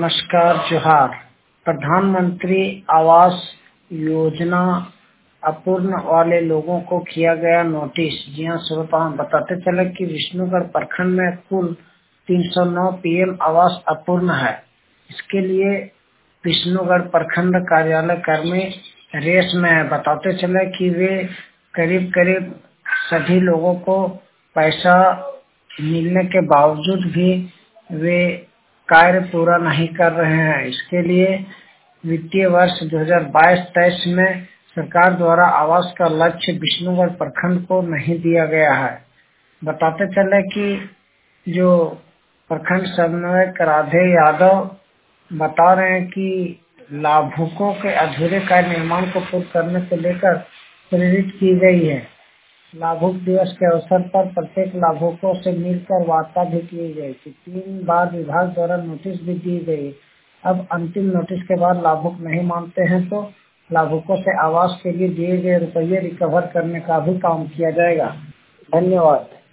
नमस्कार जोहार। प्रधानमंत्री आवास योजना अपूर्ण वाले लोगों को किया गया नोटिस। जी हाँ श्रोता, हम बताते चले कि विष्णुगढ़ प्रखंड में कुल 309 पीएम आवास अपूर्ण है। इसके लिए विष्णुगढ़ प्रखंड कार्यालय कर्मी रेस में है। बताते चले कि वे करीब करीब सभी लोगों को पैसा मिलने के बावजूद भी वे कार्य पूरा नहीं कर रहे हैं। इसके लिए वित्तीय वर्ष 2022-23 में सरकार द्वारा आवास का लक्ष्य विष्णुगढ़ प्रखंड को नहीं दिया गया है। बताते चले कि जो प्रखंड समन्वयक राधे यादव बता रहे हैं कि लाभुकों के अधूरे कार्य निर्माण को पूर्ण करने को लेकर प्रेरित की गई है। लाभुक दिवस के अवसर पर प्रत्येक लाभुकों से मिलकर वार्ता भी की गई थी। 3 बार विभाग द्वारा नोटिस भी दी गई। अब अंतिम नोटिस के बाद लाभुक नहीं मानते हैं तो लाभुकों से आवास के लिए दिए गए रुपये रिकवर करने का भी काम किया जाएगा। धन्यवाद।